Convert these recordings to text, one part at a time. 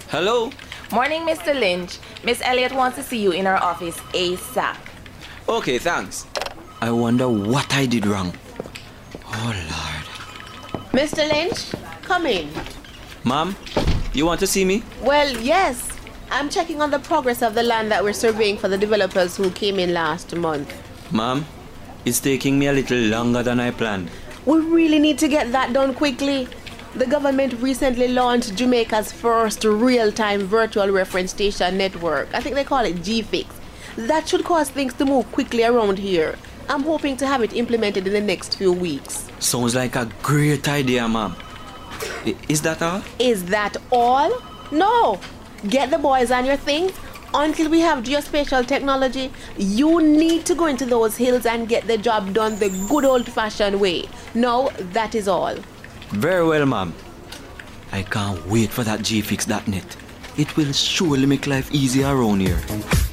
Hello? Morning, Mr. Lynch. Miss Elliott wants to see you in her office ASAP. Okay, thanks. I wonder what I did wrong. Oh, Lord. Mr. Lynch, come in. Mom, you want to see me? Well, yes. I'm checking on the progress of the land that we're surveying for the developers who came in last month. Mom, it's taking me a little longer than I planned. We really need to get that done quickly. The government recently launched Jamaica's first real-time virtual reference station network. I think they call it GFIX. That should cause things to move quickly around here. I'm hoping to have it implemented in the next few weeks. Sounds like a great idea, Mom. Is that all? Is that all? No. Get the boys on your things. Until we have geospatial technology, you need to go into those hills and get the job done the good old-fashioned way. No, that is all. Very well, Mom. I can't wait for that gfix.net. It will surely make life easier around here.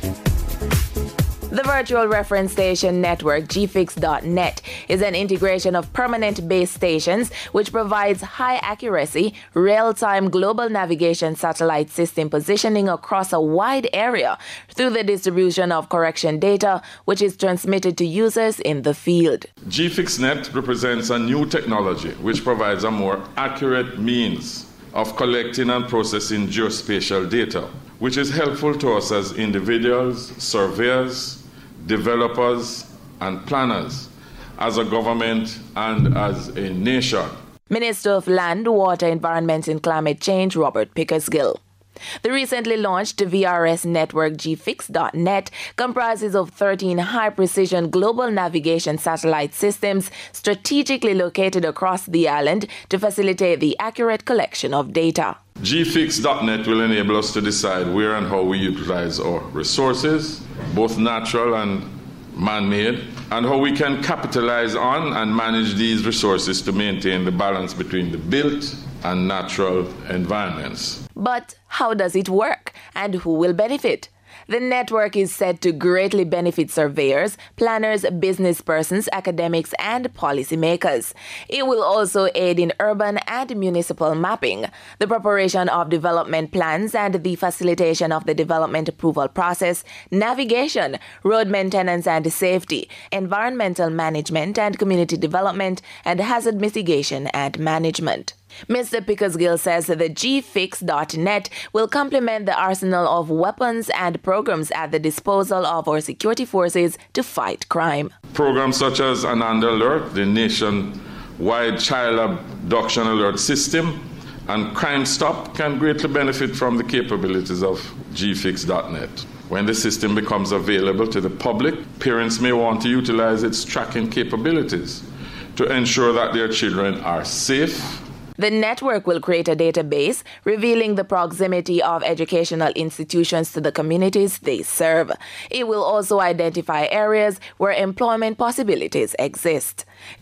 The Virtual Reference Station Network, GFix.net, is an integration of permanent base stations which provides high accuracy, real-time global navigation satellite system positioning across a wide area through the distribution of correction data, which is transmitted to users in the field. GFixNet represents a new technology which provides a more accurate means of collecting and processing geospatial data, which is helpful to us as individuals, surveyors, developers, and planners, as a government and as a nation. Minister of Land, Water, Environment and Climate Change, Robert Pickersgill. The recently launched VRS network GFix.net comprises of 13 high-precision global navigation satellite systems strategically located across the island to facilitate the accurate collection of data. GFix.net will enable us to decide where and how we utilize our resources, both natural and man-made, and how we can capitalize on and manage these resources to maintain the balance between the built and natural environments. But how does it work, and who will benefit? The network is said to greatly benefit surveyors, planners, business persons, academics, and policymakers. It will also aid in urban and municipal mapping, the preparation of development plans and the facilitation of the development approval process, navigation, road maintenance and safety, environmental management and community development, and hazard mitigation and management. Mr. Pickersgill says that the GFix.net will complement the arsenal of weapons and programs at the disposal of our security forces to fight crime. Programs such as Ananda Alert, the nationwide child abduction alert system, and Crime Stop can greatly benefit from the capabilities of GFix.net. When the system becomes available to the public, parents may want to utilize its tracking capabilities to ensure that their children are safe. The network will create a database revealing the proximity of educational institutions to the communities they serve. It will also identify areas where employment possibilities exist.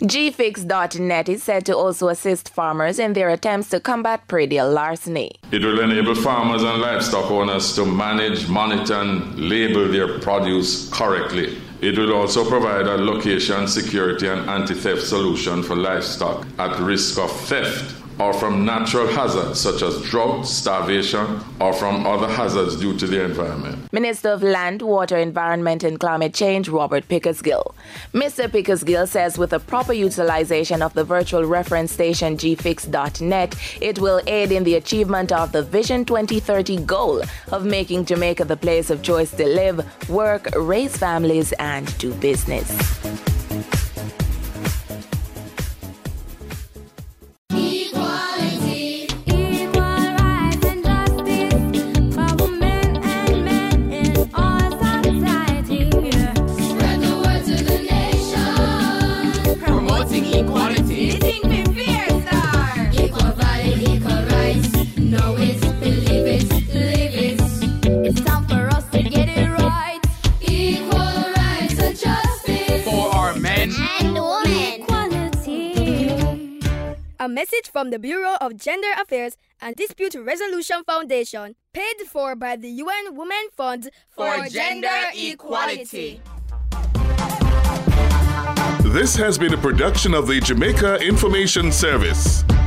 GFix.net is said to also assist farmers in their attempts to combat predial larceny. It will enable farmers and livestock owners to manage, monitor, and label their produce correctly. It will also provide a location, security, and anti-theft solution for livestock at risk of theft or from natural hazards such as drought, starvation, or from other hazards due to the environment. Minister of Land, Water, Environment and Climate Change, Robert Pickersgill. Mr. Pickersgill says with the proper utilization of the virtual reference station GFix.net, it will aid in the achievement of the Vision 2030 goal of making Jamaica the place of choice to live, work, raise families, and do business. A message from the Bureau of Gender Affairs and Dispute Resolution Foundation, paid for by the UN Women Fund for Gender Equality. This has been a production of the Jamaica Information Service.